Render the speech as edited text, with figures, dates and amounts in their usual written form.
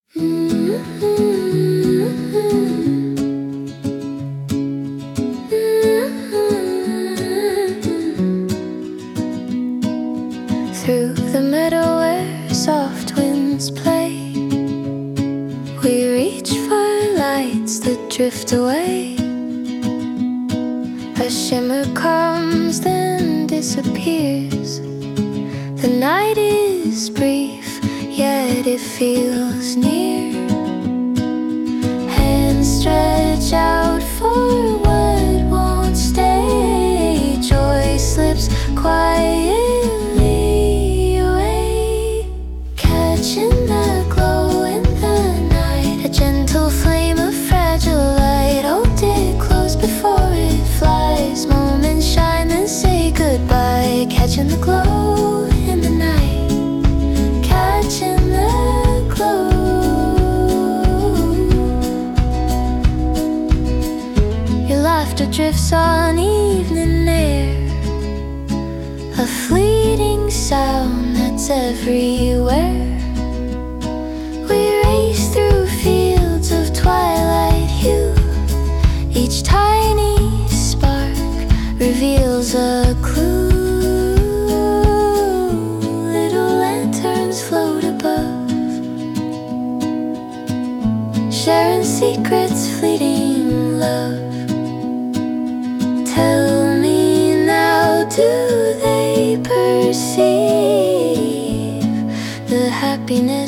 Through the meadow where soft winds play, we reach for lights that drift away. A shimmer comes, then disappears. The night is brief, yet it feels near. Hands stretch out for what won't stay. Joy slips quietly away, catching the glow in the night. A gentle flame of fragile light. Hold it close before it flies. Moments shine, then say goodbye. Catching the glow in the night, catching the glow. Your laughter drifts on evening air, a fleeting sound that's everywhere. We race through fields of twilight hue. Each tiny spark reveals a clue. Little lanterns float above, sharing secrets, fleeting love. Tell me now, do they perceive the happiness